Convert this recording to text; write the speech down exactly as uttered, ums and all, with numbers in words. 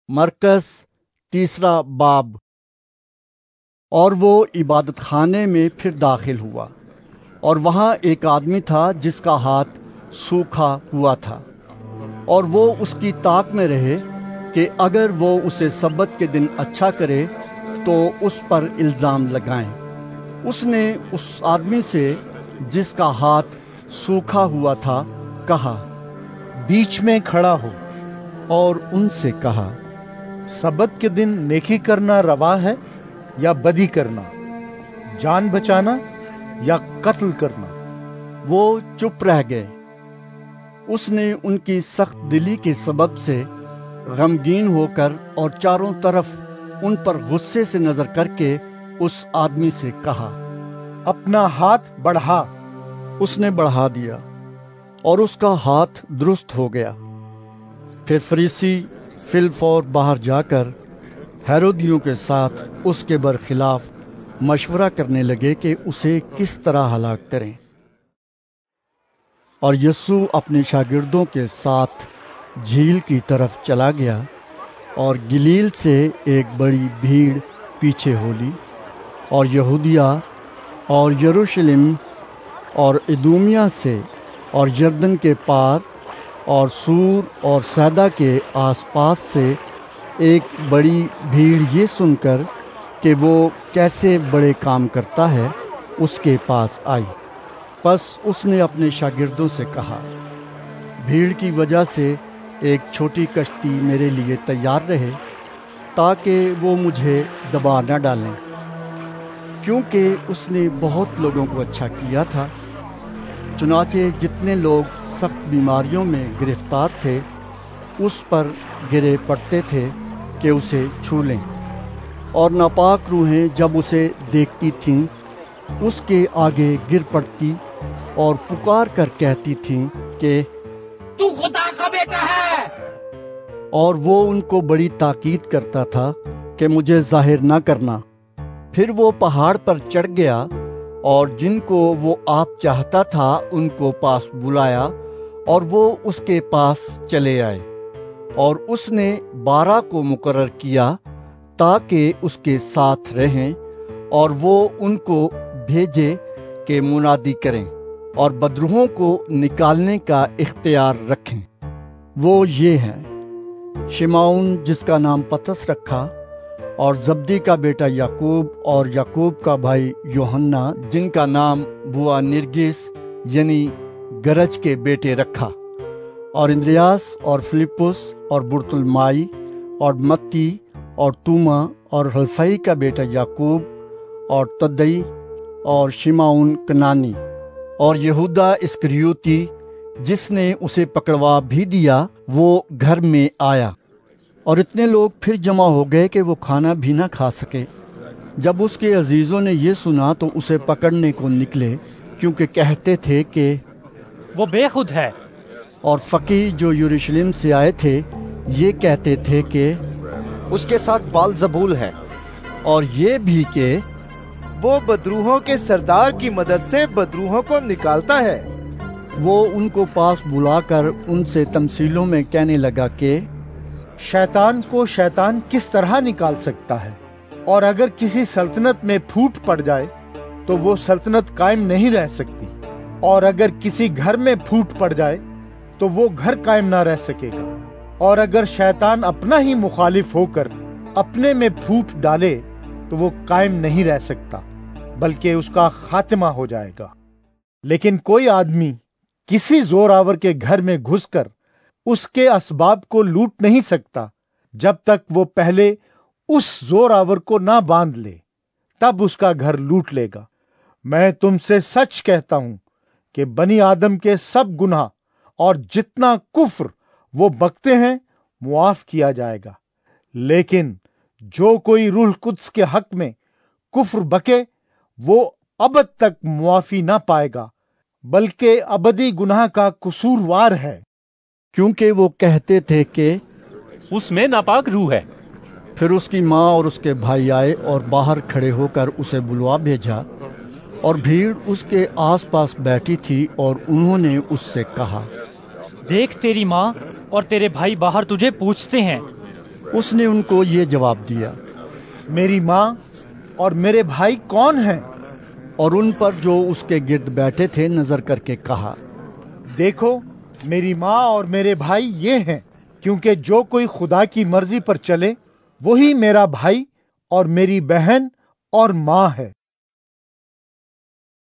مرکز تیسرا باب۔ اور وہ عبادت خانے میں پھر داخل ہوا، اور وہاں ایک آدمی تھا جس کا ہاتھ سوکھا ہوا تھا، اور وہ اس کی طاق میں رہے کہ اگر وہ اسے سبت کے دن اچھا کرے تو اس پر الزام لگائیں۔ اس نے اس آدمی سے جس کا ہاتھ سوکھا ہوا تھا کہا، بیچ میں کھڑا ہو۔ اور ان سے کہا، سبت کے دن نیکی کرنا روا ہے یا بدی کرنا، جان بچانا یا قتل کرنا؟ وہ چپ رہ گئے۔ اس نے ان کی سخت دلی کے سبب سے غمگین ہو کر اور چاروں طرف ان پر غصے سے نظر کر کے اس آدمی سے کہا، اپنا ہاتھ بڑھا۔ اس نے بڑھا دیا اور اس کا ہاتھ درست ہو گیا۔ پھر فریسی فی الفور باہر جا کر ہیرودیوں کے ساتھ اس کے برخلاف مشورہ کرنے لگے کہ اسے کس طرح ہلاک کریں۔ اور یسوع اپنے شاگردوں کے ساتھ جھیل کی طرف چلا گیا، اور گلیل سے ایک بڑی بھیڑ پیچھے ہو لی، اور یہودیہ اور یروشلم اور ادومیہ سے اور یردن کے پار اور سور اور سیدا کے آس پاس سے ایک بڑی بھیڑ یہ سن کر کہ وہ کیسے بڑے کام کرتا ہے اس کے پاس آئی۔ پس اس نے اپنے شاگردوں سے کہا، بھیڑ کی وجہ سے ایک چھوٹی کشتی میرے لیے تیار رہے تاکہ وہ مجھے دبا نہ ڈالیں، کیونکہ اس نے بہت لوگوں کو اچھا کیا تھا۔ چنانچہ جتنے لوگ سخت بیماریوں میں گرفتار تھے اس پر گرے پڑتے تھے کہ اسے چھو لیں، اور ناپاک روحیں جب اسے دیکھتی تھیں اس کے آگے گر پڑتی اور پکار کر کہتی تھیں کہ تو خدا کا بیٹا ہے۔ اور وہ ان کو بڑی تاکید کرتا تھا کہ مجھے ظاہر نہ کرنا۔ پھر وہ پہاڑ پر چڑھ گیا اور جن کو وہ آپ چاہتا تھا ان کو پاس بلایا، اور وہ اس کے پاس چلے آئے، اور اس نے بارہ کو مقرر کیا تاکہ اس کے ساتھ رہیں، اور وہ ان کو بھیجے کہ منادی کریں اور بدروحوں کو نکالنے کا اختیار رکھیں۔ وہ یہ ہیں: شمعون جس کا نام پطرس رکھا، اور زبدی کا بیٹا یعقوب، اور یعقوب کا بھائی یوحنا جن کا نام بوا نرگس یعنی گرج کے بیٹے رکھا، اور اندریاس اور فلپس اور برتلمائی اور متی اور توما اور حلفئی کا بیٹا یعقوب اور تدئی اور شمعون کنانی، اور یہودا اسکریوتی جس نے اسے پکڑوا بھی دیا، وہ گھر میں آیا۔ اور اتنے لوگ پھر جمع ہو گئے کہ وہ کھانا بھی نہ کھا سکے۔ جب اس کے عزیزوں نے یہ سنا تو اسے پکڑنے کو نکلے، کیونکہ کہتے تھے کہ وہ بے خود ہے۔ اور فقیہ جو یروشلم سے آئے تھے یہ کہتے تھے کہ اس کے ساتھ بال زبول ہے، اور یہ بھی کہ وہ بدروحوں کے سردار کی مدد سے بدروحوں کو نکالتا ہے۔ وہ ان کو پاس بلا کر ان سے تمثیلوں میں کہنے لگا کہ شیطان کو شیطان کس طرح نکال سکتا ہے؟ اور اگر کسی سلطنت میں پھوٹ پڑ جائے تو وہ سلطنت قائم نہیں رہ سکتی، اور اگر کسی گھر میں پھوٹ پڑ جائے تو وہ گھر قائم نہ رہ سکے گا۔ اور اگر شیطان اپنا ہی مخالف ہو کر اپنے میں پھوٹ ڈالے تو وہ قائم نہیں رہ سکتا، بلکہ اس کا خاتمہ ہو جائے گا۔ لیکن کوئی آدمی کسی زور آور کے گھر میں گھس کر اس کے اسباب کو لوٹ نہیں سکتا جب تک وہ پہلے اس زور آور کو نہ باندھ لے، تب اس کا گھر لوٹ لے گا۔ میں تم سے سچ کہتا ہوں کہ بنی آدم کے سب گناہ اور جتنا کفر وہ بکتے ہیں معاف کیا جائے گا، لیکن جو کوئی روح القدس کے حق میں کفر بکے وہ ابد تک معافی نہ پائے گا، بلکہ ابدی گناہ کا قصوروار ہے۔ کیونکہ وہ کہتے تھے کہ اس میں ناپاک روح ہے۔ پھر اس کی ماں اور اس کے بھائی آئے اور باہر کھڑے ہو کر اسے بلوا بھیجا، اور بھیڑ اس کے آس پاس بیٹھی تھی، اور انہوں نے اس سے کہا، دیکھ تیری ماں اور تیرے بھائی باہر تجھے پوچھتے ہیں۔ اس نے ان کو یہ جواب دیا، میری ماں اور میرے بھائی کون ہیں؟ اور ان پر جو اس کے گرد بیٹھے تھے نظر کر کے کہا، دیکھو میری ماں اور میرے بھائی یہ ہیں، کیونکہ جو کوئی خدا کی مرضی پر چلے وہی میرا بھائی اور میری بہن اور ماں ہے۔